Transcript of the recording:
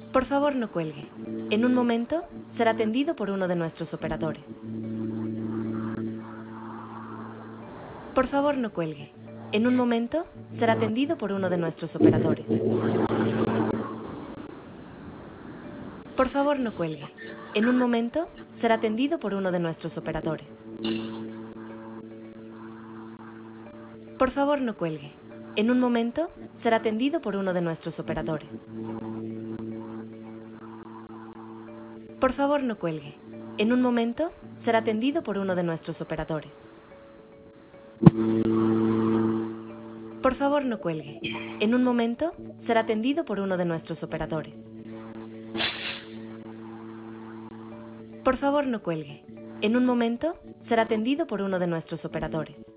Por favor, no cuelgue. En un momento será atendido por uno de nuestros operadores. Por favor, no cuelgue. En un momento será atendido por uno de nuestros operadores. Por favor, no cuelgue. En un momento será atendido por uno de nuestros operadores. Por favor, no cuelgue. En un momento será atendido por uno de nuestros operadores. Por favor, no cuelgue. En un momento será atendido por uno de nuestros operadores. Por favor, no cuelgue. En un momento será atendido por uno de nuestros operadores. Por favor, no cuelgue. En un momento será atendido por uno de nuestros operadores.